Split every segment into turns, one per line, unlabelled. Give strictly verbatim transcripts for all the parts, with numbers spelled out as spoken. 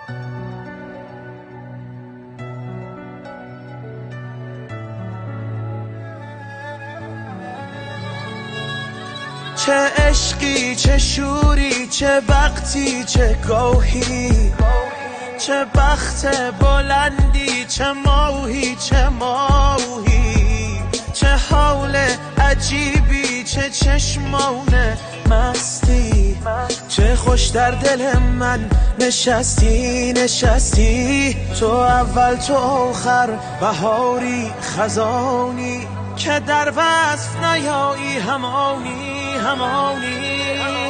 چه عشقی چه شوری چه وقتی چه گاهی، چه بخت بلندی چه ماهی چه ماهی، چه حال عجیبی چه چشمان مستی، چه خوش در دل من نشستی نشستی. تو اول تو آخر بهاری خزانی، که در وصف نیایی همانی همانی.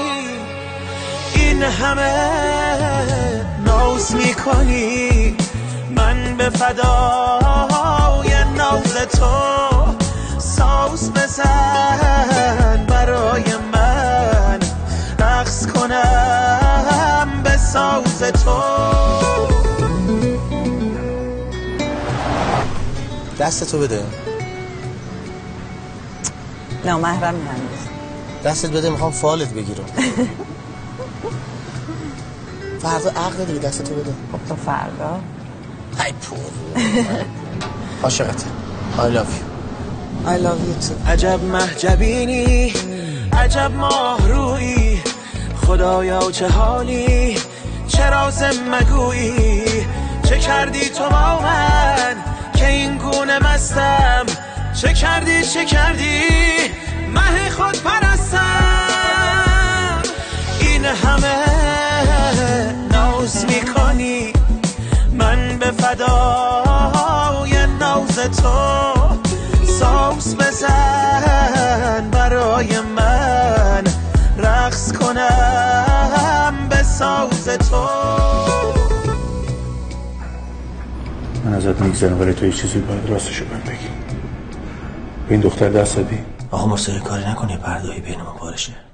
این همه ناز میکنی من به فدای ناز تو، ساز بزن برای من رقص کنم به ساز تو.
دستتو بده.
نه محرم من
دستت بده، میخوام فالت بگیرم. فردا عقل دیگه، دستتو بده.
خب تو فردا
ای پور عاشقته. I love you.
I love you too.
عجب محجبینی عجب ماه رویی، خدایا چه حالی چه راز مگویی. چه کردی تو با من که این گونه مستم، چه کردی چه کردی مه خود پرستم. این همه ناز میکنی من به فدای ناز تو، ساز بزن برای من رقص کنم به ساز تو.
من ازت میگذرم ولی تو یه چیزی باید راستشو من بگی. به این دختر دست دادی؟
آقا مرسل کاری نکنی پرده‌ای بین ما بارشه.